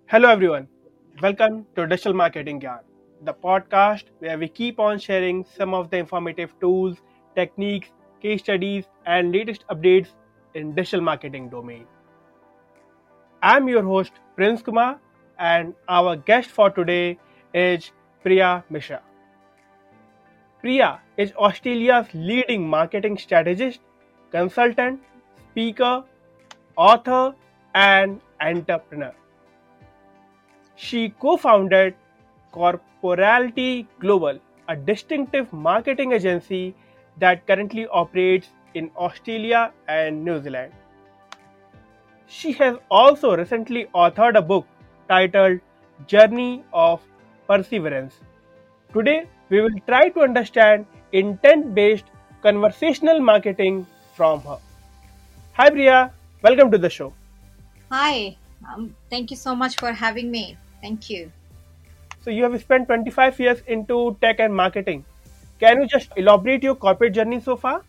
Hello everyone, welcome to Digital Marketing Gyan, the podcast where we keep on sharing some of the informative tools, techniques, case studies, and latest updates in digital marketing domain. I'm your host Prince Kumar, and our guest for today is Priya Mishra. Priya is Australia's leading marketing strategist, consultant, speaker, author, and entrepreneur. She co-founded Corporality Global, a distinctive marketing agency that currently operates in Australia and New Zealand. She has also recently authored a book titled Journey of Perseverance. Today, we will try to understand intent based conversational marketing from her. Hi, Priya. Welcome to the show. Hi, thank you so much for having me. Thank you. So, you have spent 25 years into tech and marketing. Can you just elaborate your corporate journey so far?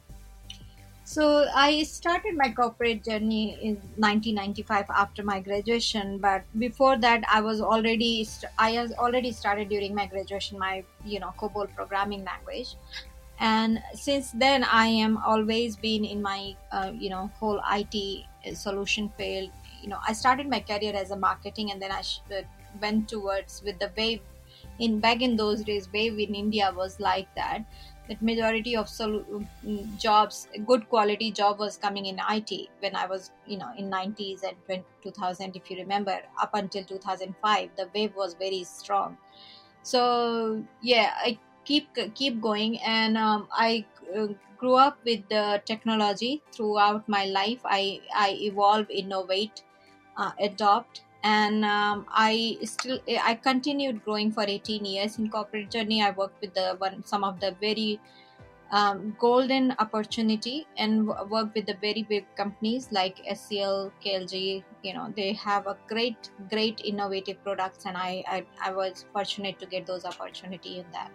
So I started my corporate journey in 1995 after my graduation, but before that I was already started during my graduation my COBOL programming language, and since then I am always been in my whole IT solution field. I started my career as a marketing, and then went towards with the wave. In back in those days, wave in India was like that majority of jobs, good quality job was coming in IT when I was in 90s and 2000. If you remember, up until 2005 the wave was very strong. So yeah, I keep going, and I grew up with the technology throughout my life. I evolve, innovate, adopt, and I continued growing for 18 years in corporate journey. I worked with some of the very golden opportunity, and work with the very big companies like SCL, KLG. They have a great innovative products, and I was fortunate to get those opportunity in that.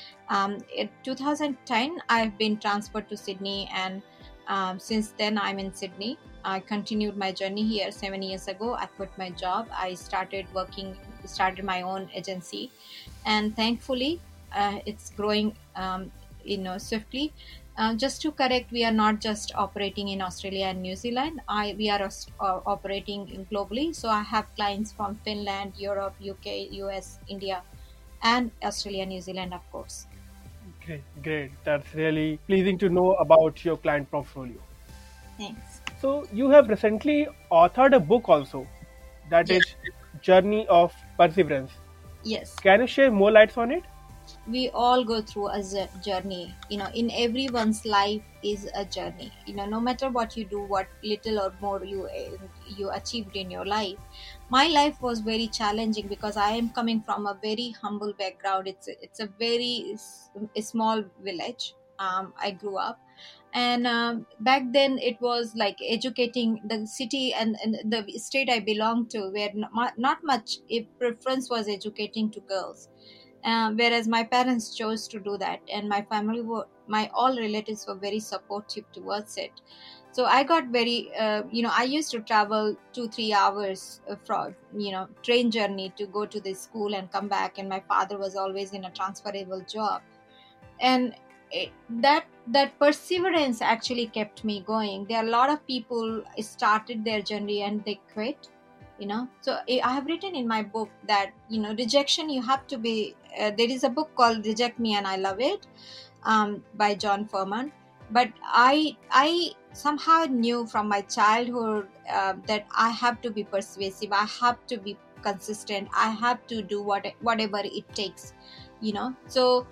In 2010 I've been transferred to Sydney, and since then I'm in Sydney. I continued my journey here 7 years ago. I quit my job. I started my own agency, and thankfully it's growing swiftly. Just to correct, we are not just operating in Australia and New Zealand. We are operating globally. So I have clients from Finland, Europe, UK, US, India, and Australia, New Zealand, of course. Great, great. That's really pleasing to know about your client portfolio. Thanks. So, you have recently authored a book also that Yes. is Journey of Perseverance. Yes. Can you share more lights on it? We all go through a journey. In everyone's life is a journey. No matter what you do, what little or more you achieved in your life. My life was very challenging because I am coming from a very humble background. It's a very a small village. I grew up, and back then it was like educating the city, and the state I belonged to, where not much if preference was educating to girls, whereas my parents chose to do that, and my all relatives were very supportive towards it. So I got very I used to travel 2-3 hours from train journey to go to the school and come back, and my father was always in a transferable job, and that perseverance actually kept me going. There are a lot of people started their journey and they quit. So I have written in my book that rejection, you have to be there is a book called Reject Me and I Love It, by John Furman. But I somehow knew from my childhood that I have to be persuasive, I have to be consistent, I have to do whatever it takes. So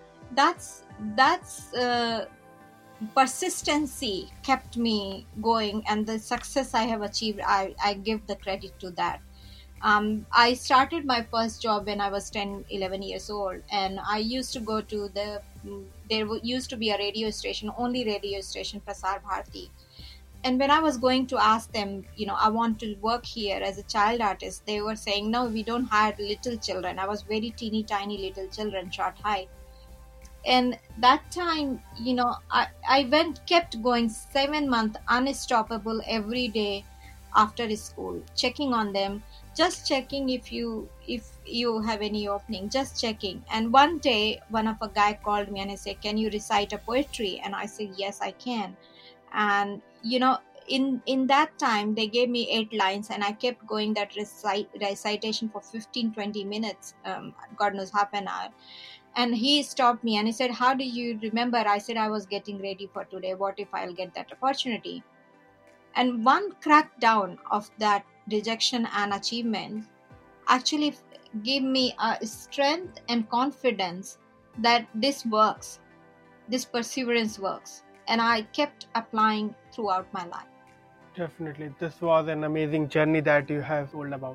that's persistency kept me going, and the success I have achieved, I give the credit to that. I started my first job when I was 10, 11 years old, and I used to go to used to be a radio station, only radio station, Prasar Bharati. And when I was going to ask them, I want to work here as a child artist, they were saying, no, we don't hire little children. I was very teeny tiny little children, short height. And that time, I kept going 7 months unstoppable every day after school, checking on them, just checking if you have any opening, just checking. And one day one of a guy called me and he said, can you recite a poetry? And I said, yes, I can. And in that time they gave me 8 lines, and I kept going that recitation for 15-20 minutes, god knows, half an hour. And he stopped me and he said, how do you remember? I said, I was getting ready for today, what if I'll get that opportunity? And one crackdown of that rejection and achievement actually gave me a strength and confidence that this works, this perseverance works. And I kept applying throughout my life. Definitely, this was an amazing journey that you have told about.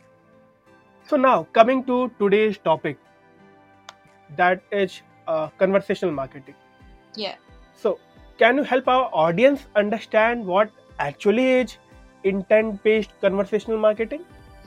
So now coming to today's topic, that is conversational marketing. Yeah. So can you help our audience understand what actually is intent-based conversational marketing?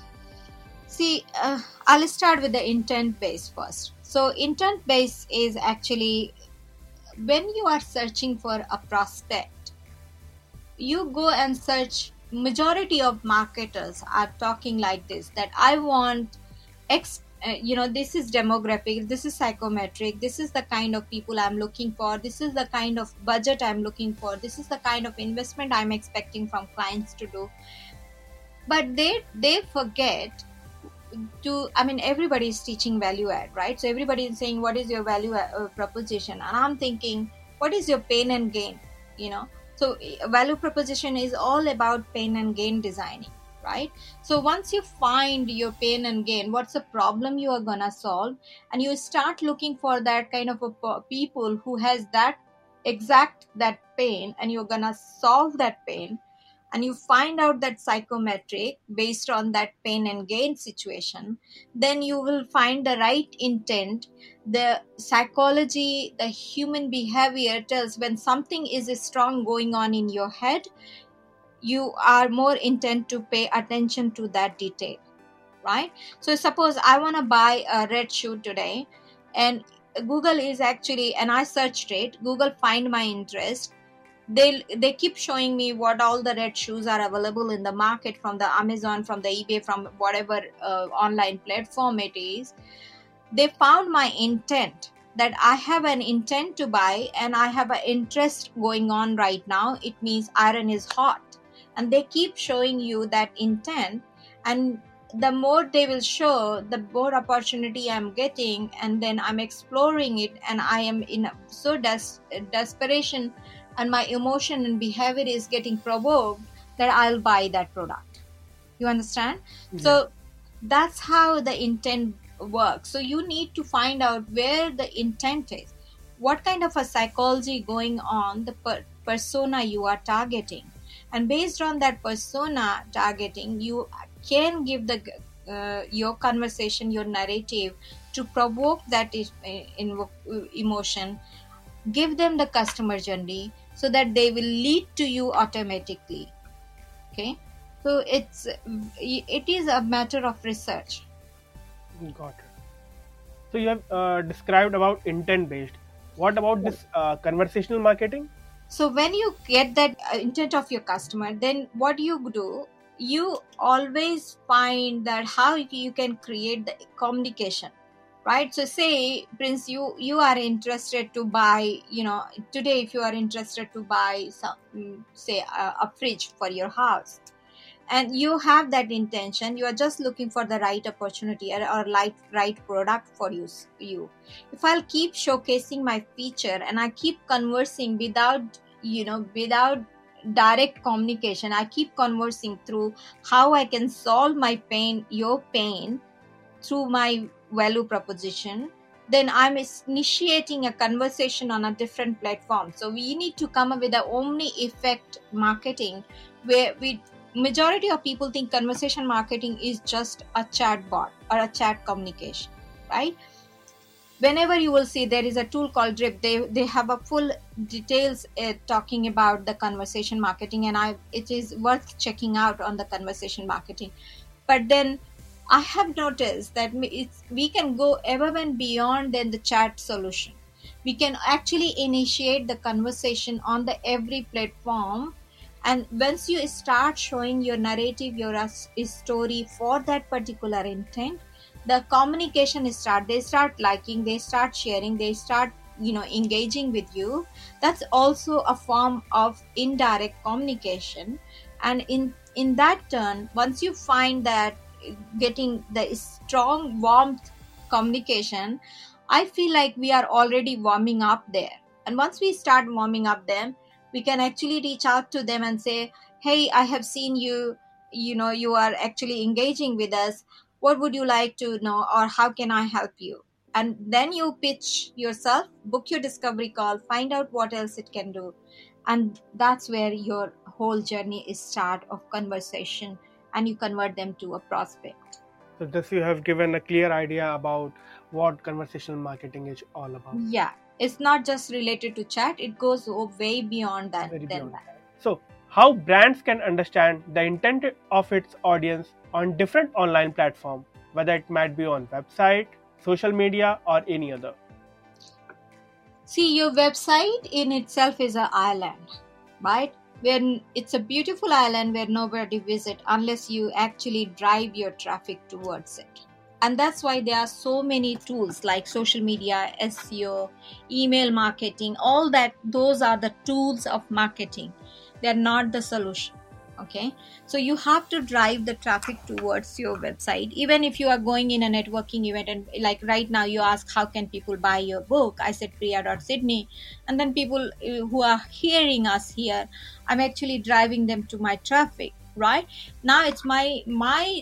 See, I'll start with the intent base first. So, intent base is actually when you are searching for a prospect, you go and search. Majority of marketers are talking like this, that I want X, this is demographic, this is psychometric, this is the kind of people I'm looking for, this is the kind of budget I'm looking for, this is the kind of investment I'm expecting from clients to do. But they forget to, I mean, everybody is teaching value add, right? So everybody is saying, what is your value proposition? And I'm thinking, what is your pain and gain? So value proposition is all about pain and gain designing, right? So once you find your pain and gain, what's the problem you are gonna solve, and you start looking for that kind of a people who has that pain, and you're gonna solve that pain, and you find out that psychometric based on that pain and gain situation, then you will find the right intent. The psychology, the human behavior tells when something is strong going on in your head, you are more intent to pay attention to that detail, right? So suppose I want to buy a red shoe today, and Google is actually, and I searched it, Google find my interest. They keep showing me what all the red shoes are available in the market, from the Amazon, from the eBay, from whatever online platform it is. They found my intent, that I have an intent to buy and I have an interest going on right now. It means iron is hot, and they keep showing you that intent. And the more they will show, the more opportunity I'm getting, and then I'm exploring it, and I am in so desperation, and my emotion and behavior is getting provoked, that I'll buy that product. You understand? Yeah. So that's how the intent works. So you need to find out where the intent is, what kind of a psychology going on, the persona you are targeting, and based on that persona targeting, you can give the your conversation, your narrative, to provoke that emotion, give them the customer journey, so that they will lead to you automatically. Okay, so it is a matter of research. Got it. So you have described about intent based. What about this conversational marketing? So when you get that intent of your customer, then what you do, you always find that how you can create the communication, right? So say, Prince, you are interested to buy, today, if you are interested to buy some, say a fridge for your house, and you have that intention, you are just looking for the right opportunity or right product for you. If I'll keep showcasing my feature and I keep conversing without direct communication, I keep conversing through how I can solve my pain, your pain, through my value proposition, then I'm initiating a conversation on a different platform. So we need to come up with a omni effect marketing, where majority of people think conversation marketing is just a chat bot or a chat communication, right? Whenever you will see, there is a tool called Drip. They have a full details talking about the conversation marketing, and it is worth checking out on the conversation marketing. But then I have noticed that we can go above and beyond than the chat solution. We can actually initiate the conversation on the every platform, And once you start showing your narrative, your story for that particular intent, the communication start, they start liking, they start sharing, they start engaging with you. That's also a form of indirect communication. And in that turn, once you find that getting the strong warmth communication, I feel like we are already warming up there. And once we start warming up them, we can actually reach out to them and say, hey, I have seen you, you are actually engaging with us. What would you like to know, or how can I help you? And then you pitch yourself, book your discovery call, find out what else it can do. And that's where your whole journey is start of conversation, and you convert them to a prospect. So this you have given a clear idea about what conversational marketing is all about. Yeah, it's not just related to chat, it goes way beyond that. Very than beyond that. that. So how brands can understand the intent of its audience on different online platforms, whether it might be on website, social media, or any other. See, your website in itself is an island, right? Where it's a beautiful island where nobody visit unless you actually drive your traffic towards it. And that's why there are so many tools like social media, SEO, email marketing, all that. Those are the tools of marketing. They're not the solution. Okay, so you have to drive the traffic towards your website. Even if you are going in a networking event, and like right now you ask how can people buy your book, I said priya.sydney, and then people who are hearing us here, I'm actually driving them to my traffic. Right now it's my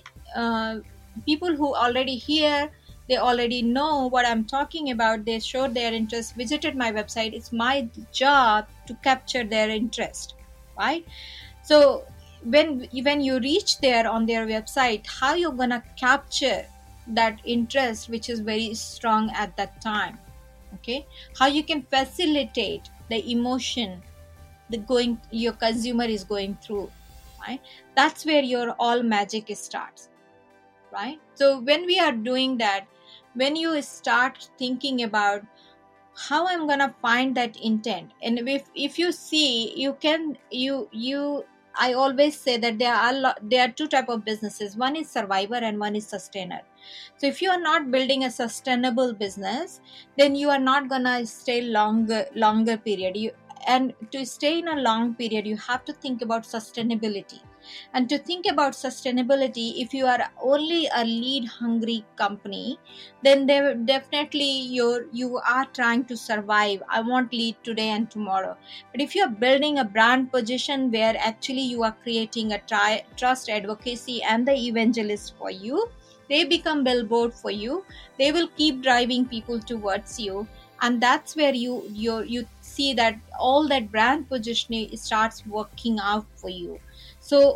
people who already here, they already know what I'm talking about, they showed their interest, visited my website. It's my job to capture their interest, right? So when you reach there on their website, how you're gonna capture that interest which is very strong at that time? Okay, how you can facilitate the emotion the going your consumer is going through, right? That's where your all magic starts, right? So when we are doing that, when you start thinking about how I'm gonna find that intent, and if you see, you can you I always say that there are two type of businesses. One is survivor and one is sustainer. So if you are not building a sustainable business, then you are not gonna stay longer period. And to stay in a long period, you have to think about sustainability. And to think about sustainability, if you are only a lead hungry company, then there definitely you are trying to survive. I want lead today and tomorrow. But if you are building a brand position where actually you are creating a trust, advocacy, and the evangelist for you, they become billboard for you. They will keep driving people towards you, and that's where you see that all that brand positioning starts working out for you. So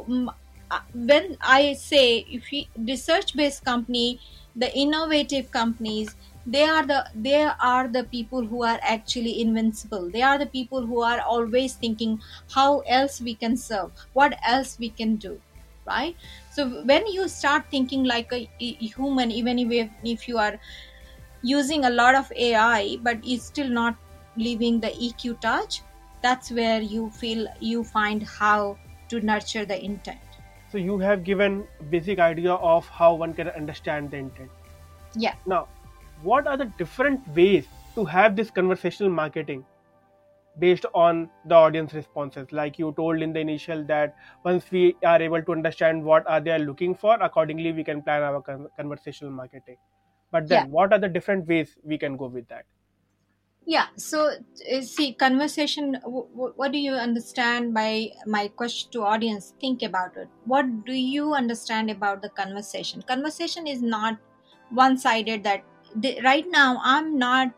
when I say, if you research based company, the innovative companies, they are the people who are actually invincible. They are the people who are always thinking how else we can serve, what else we can do, right? So when you start thinking like a human, even if you are using a lot of AI but it's still not leaving the EQ touch, that's where you feel you find how to nurture the intent. So you have given a basic idea of how one can understand the intent. Yeah. Now, what are the different ways to have this conversational marketing based on the audience responses? Like you told in the initial that once we are able to understand what are they looking for, accordingly we can plan our conversational marketing. But Yeah. then what are the different ways we can go with that? Yeah, so see, conversation. What do you understand by my question to audience? Think about it. What do you understand about the conversation? Conversation is not one-sided. That right now I'm not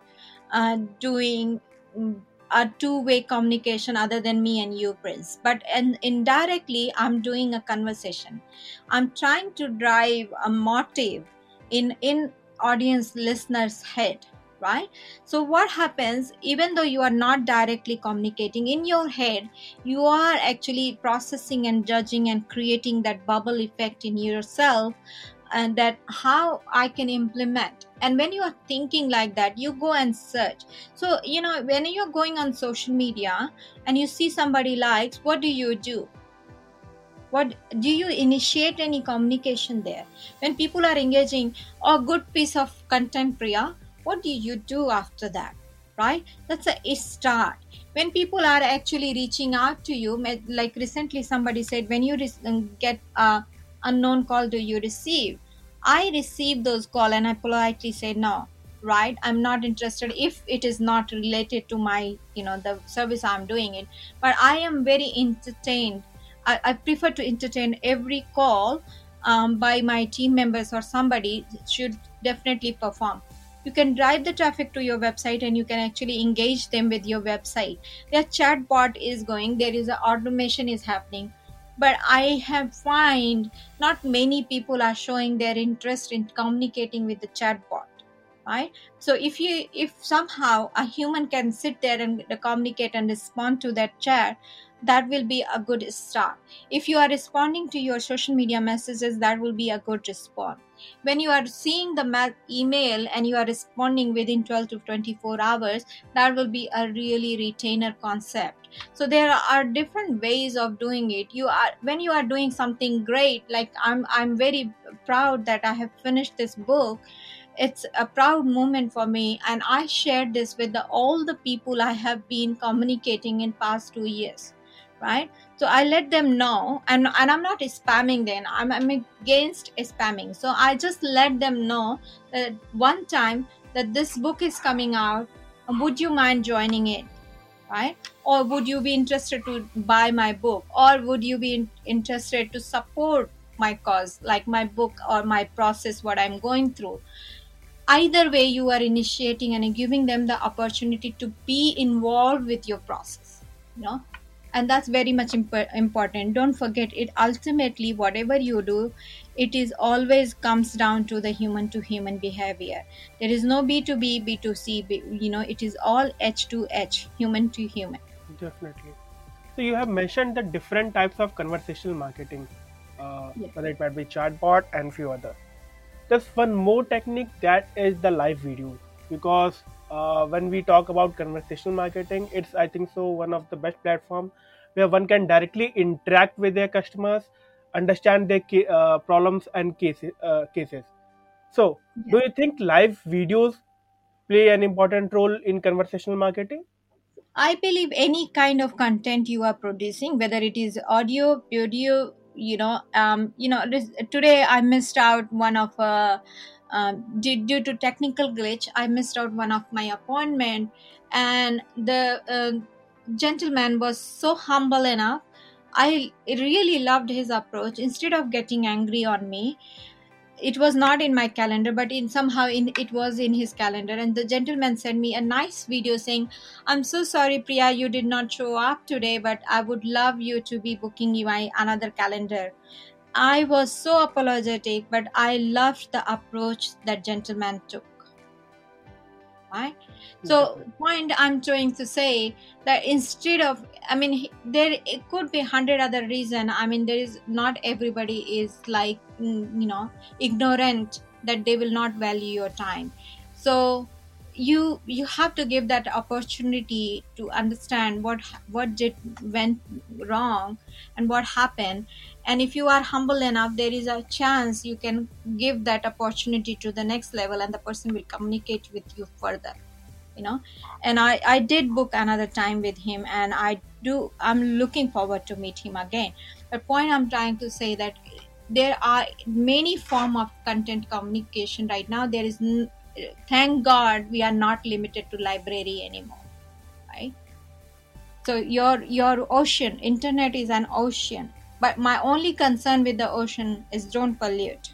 doing a two-way communication other than me and you, Prince. But indirectly, I'm doing a conversation. I'm trying to drive a motive in audience listeners' head, right? So what happens, even though you are not directly communicating in your head, you are actually processing and judging and creating that bubble effect in yourself, and that how I can implement. And when you are thinking like that, you go and search. So when you're going on social media and you see somebody likes, what do? What do you initiate any communication there when people are engaging a good piece of content, Priya? What do you do after that, right? That's a start. When people are actually reaching out to you, like recently somebody said, when you get a unknown call, do you receive? I receive those call and I politely say no, right? I'm not interested if it is not related to my, the service I'm doing it. But I am very entertained. I prefer to entertain every call by my team members or somebody should definitely perform. You can drive the traffic to your website and you can actually engage them with your website. Their chatbot is going, there is a automation is happening. But I have find not many people are showing their interest in communicating with the chatbot, right? So if somehow a human can sit there and communicate and respond to that chat, that will be a good start. If you are responding to your social media messages, that will be a good response. When you are seeing the email and you are responding within 12 to 24 hours, that will be a really retainer concept. So there are different ways of doing it. You are when you are doing something great, like I'm very proud that I have finished this book. It's a proud moment for me, and I shared this with all the people I have been communicating in past 2 years, right? So I let them know, and I'm not spamming them. I'm against spamming. So I just let them know that one time that this book is coming out, would you mind joining it, right? Or would you be interested to buy my book, or would you be interested to support my cause, like my book or my process, what I'm going through? Either way, you are initiating and giving them the opportunity to be involved with your process, you know and that's very much important. Don't forget it. Ultimately, whatever you do, it is always comes down to the human to human behavior. There is no b2b, b2c, it is all h to h, human to human. Definitely. So you have mentioned the different types of conversational marketing, Yeah. whether it might be chatbot and few other. There's one more technique, that is the live videos, because when we talk about conversational marketing, it's, I think so, one of the best platform where one can directly interact with their customers, understand their problems and cases. So, Yeah. do you think live videos play an important role in conversational marketing? I believe any kind of content you are producing, whether it is audio, video, today I missed out one of due to technical glitch. I missed out one of my appointment, and the gentleman was so humble enough. I really loved his approach. Instead of getting angry on me, it was not in my calendar, but in somehow in it was in his calendar, and the gentleman sent me a nice video saying, I'm so sorry, Priya, you did not show up today, but I would love you to be booking you my another calendar. I was so apologetic, but I loved the approach that gentleman took, right? So Definitely. point I'm trying to say, that instead of, there it could be 100 other reason. There is not everybody is like, ignorant that they will not value your time. So you have to give that opportunity to understand what did went wrong and what happened. And if you are humble enough, there is a chance you can give that opportunity to the next level, and the person will communicate with you further, you know and I did book another time with him, and I'm looking forward to meet him again. The point I'm trying to say that there are many form of content communication right now. Thank god we are not limited to library anymore, right? So your ocean, internet is an ocean, but my only concern with the ocean is don't pollute.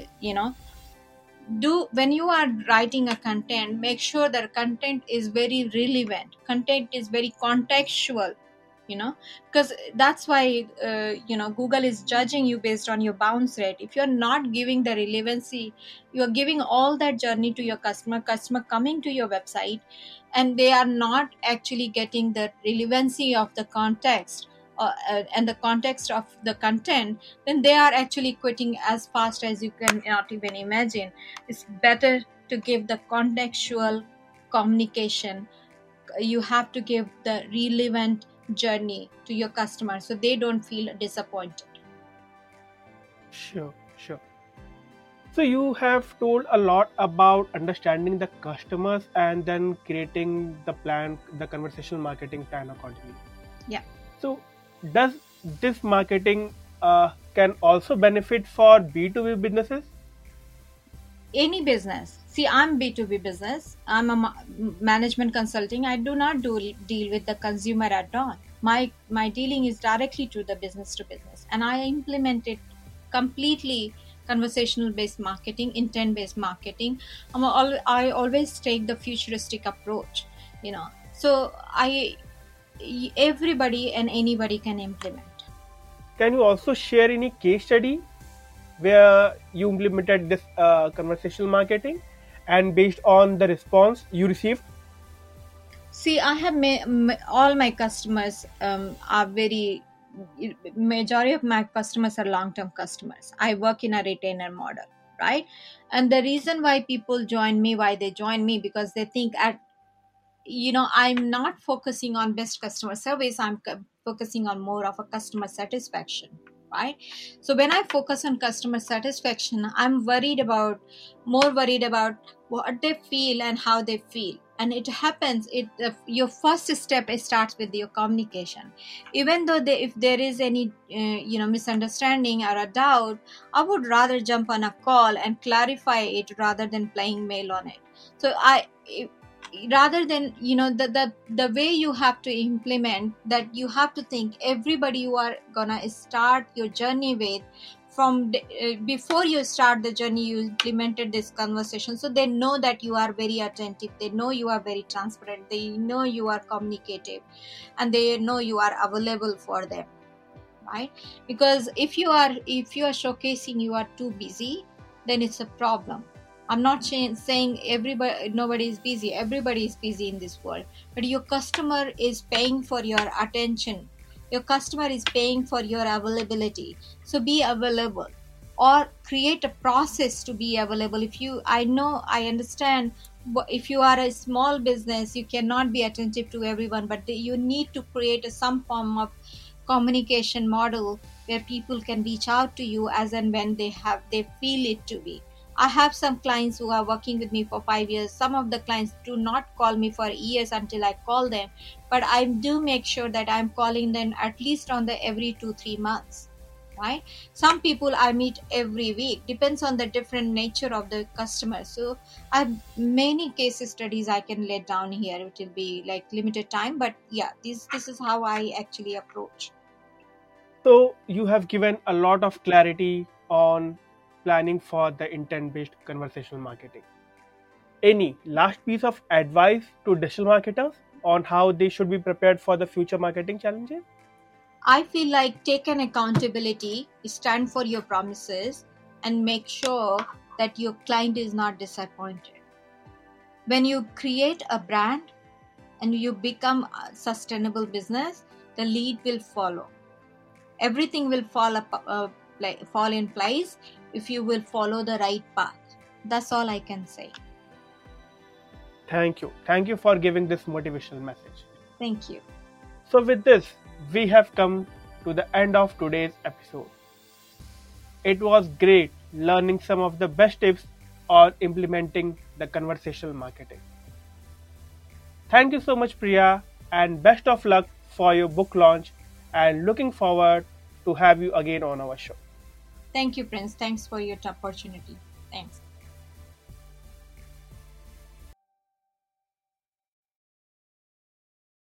When you are writing a content, make sure that content is very relevant, content is very contextual, because that's why Google is judging you based on your bounce rate. If you're not giving the relevancy, you're giving all that journey to your customer coming to your website, and they are not actually getting the relevancy of the context, and the context of the content, then they are actually quitting as fast as you can not even imagine. It's better to give the contextual communication. You have to give the relevant journey to your customer so they don't feel disappointed. Sure, sure. So you have told a lot about understanding the customers and then creating the plan, the conversational marketing plan accordingly. Yeah. So does this marketing can also benefit for B2B businesses? Any business. See, I'm B2B business. I'm a management consulting. I do not deal with the consumer at all. My dealing is directly to the business to business, and I implemented completely conversational based marketing, intent based marketing. I always take the futuristic approach, you know. So everybody and anybody can implement. Can you also share any case study where you implemented this conversational marketing and based on the response you received? See, I have all my customers are very majority of my customers are long-term customers. I work in a retainer model, right? And the reason why people join me, why they join me, because they think I'm not focusing on best customer service. I'm focusing on more of a customer satisfaction, right? So when I focus on customer satisfaction, I'm more worried about what they feel and how they feel. And it happens your first step starts with your communication. Even though if there is any misunderstanding or a doubt, I would rather jump on a call and clarify it rather than playing mail on it. So rather than the way you have to implement that, you have to think everybody you are gonna start your journey with before you start the journey, you implemented this conversation, so they know that you are very attentive, they know you are very transparent, they know you are communicative, and they know you are available for them, right? Because if you are showcasing you are too busy, then it's a problem. I'm not saying nobody is busy, everybody is busy in this world, but your customer is paying for your attention, your customer is paying for your availability. So be available, or create a process to be available. I understand, if you are a small business, you cannot be attentive to everyone, but you need to create some form of communication model where people can reach out to you as and when they feel it to be. I have some clients who are working with me for 5 years. Some of the clients do not call me for years until I call them, but I do make sure that I'm calling them at least on the every 2-3 months, right? Some people I meet every week, depends on the different nature of the customer. So I have many case studies I can lay down here. It will be like limited time, but yeah, this is how I actually approach. So you have given a lot of clarity on planning for the intent based conversational marketing. Any last piece of advice to digital marketers on how they should be prepared for the future marketing challenges? I feel like take an accountability, stand for your promises, and make sure that your client is not disappointed. When you create a brand and you become a sustainable business, the lead will follow. Everything will fall in place if you will follow the right path. That's all I can say. Thank you. Thank you for giving this motivational message. Thank you. So, with this, we have come to the end of today's episode. It was great learning some of the best tips on implementing the conversational marketing. Thank you so much, Priya, and best of luck for your book launch. And looking forward to have you again on our show. Thank you, Prince. Thanks for your opportunity. Thanks.